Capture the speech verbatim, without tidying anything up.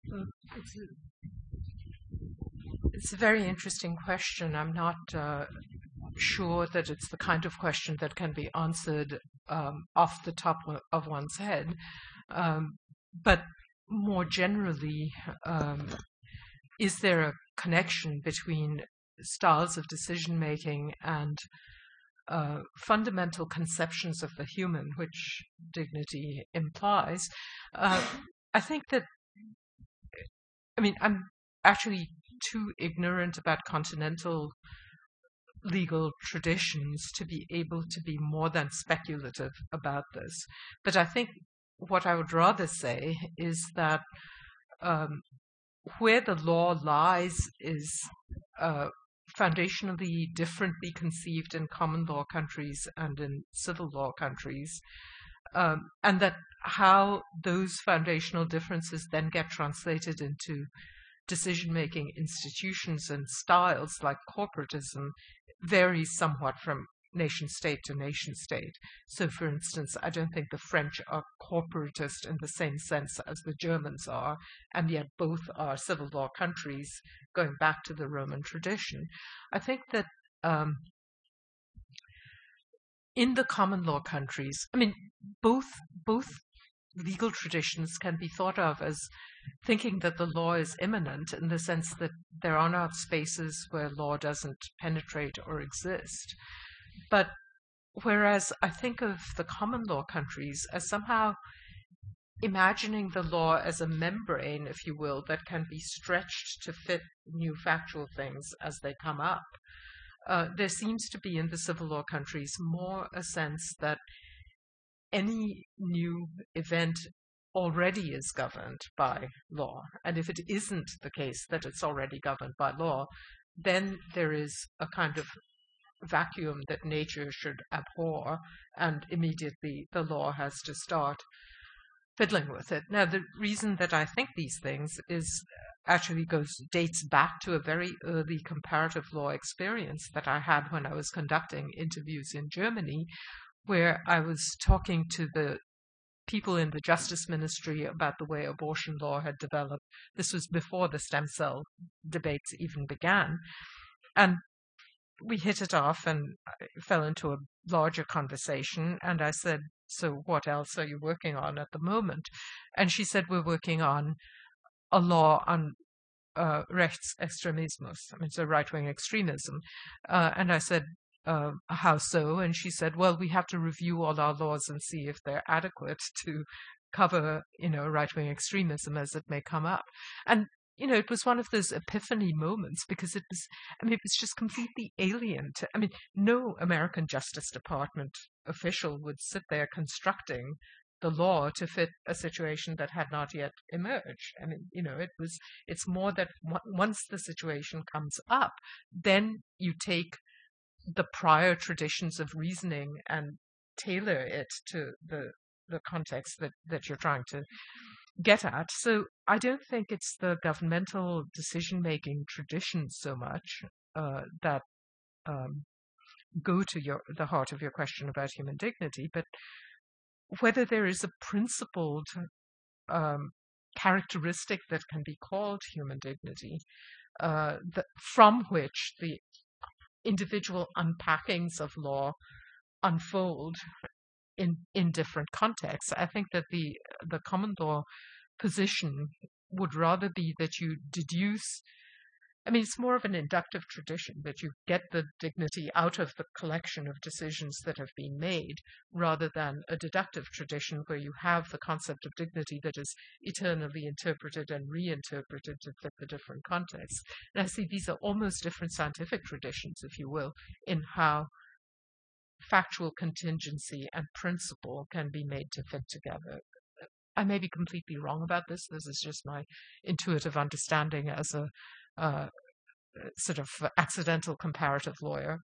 Mm, It's a, it's a very interesting question. I'm not uh, sure that it's the kind of question that can be answered um, off the top o- of one's head. Um, but more generally, um, is there a connection between styles of decision making and uh, fundamental conceptions of the human, which dignity implies? Uh, I think that, I mean, I'm actually too ignorant about continental legal traditions to be able to be more than speculative about this. But I think what I would rather say is that um, where the law lies is uh, foundationally differently conceived in common law countries and in civil law countries, um, and that how those foundational differences then get translated into decision making institutions and styles like corporatism varies somewhat from nation state to nation state. So, for instance, I don't think the French are corporatist in the same sense as the Germans are, and yet both are civil law countries going back to the Roman tradition. I think that um, in the common law countries, I mean, both both legal traditions can be thought of as thinking that the law is immanent in the sense that there are not spaces where law doesn't penetrate or exist. But whereas I think of the common law countries as somehow imagining the law as a membrane, if you will, that can be stretched to fit new factual things as they come up. Uh, there seems to be in the civil law countries more a sense that any new event already is governed by law. And if it isn't the case that it's already governed by law, then there is a kind of vacuum that nature should abhor, and immediately the law has to start fiddling with it. Now, the reason that I think these things is actually goes dates back to a very early comparative law experience that I had when I was conducting interviews in Germany, where I was talking to the people in the Justice Ministry about the way abortion law had developed. This was before the stem cell debates even began. And we hit it off and fell into a larger conversation. And I said, so what else are you working on at the moment? And she said, we're working on a law on uh, Rechtsextremismus, I mean, so right-wing extremism. Uh, and I said, uh, how so? And she said, well, we have to review all our laws and see if they're adequate to cover, you know, right-wing extremism as it may come up. And you know, it was one of those epiphany moments because it was, I mean, it was just completely alien to, I mean, no American Justice Department official would sit there constructing the law to fit a situation that had not yet emerged. I mean, you know, it was, it's more that once the situation comes up, then you take the prior traditions of reasoning and tailor it to the the context that, that you're trying to get at. So I don't think it's the governmental decision-making traditions so much uh, that um, go to your the heart of your question about human dignity, but whether there is a principled um, characteristic that can be called human dignity, uh, that, from which the individual unpackings of law unfold in in different contexts. I think that the the common law position would rather be that you deduce. I mean, it's more of an inductive tradition that you get the dignity out of the collection of decisions that have been made, rather than a deductive tradition where you have the concept of dignity that is eternally interpreted and reinterpreted to fit the different contexts. And I see these are almost different scientific traditions, if you will, in how factual contingency and principle can be made to fit together. I may be completely wrong about this. This is just my intuitive understanding as a uh, sort of accidental comparative lawyer.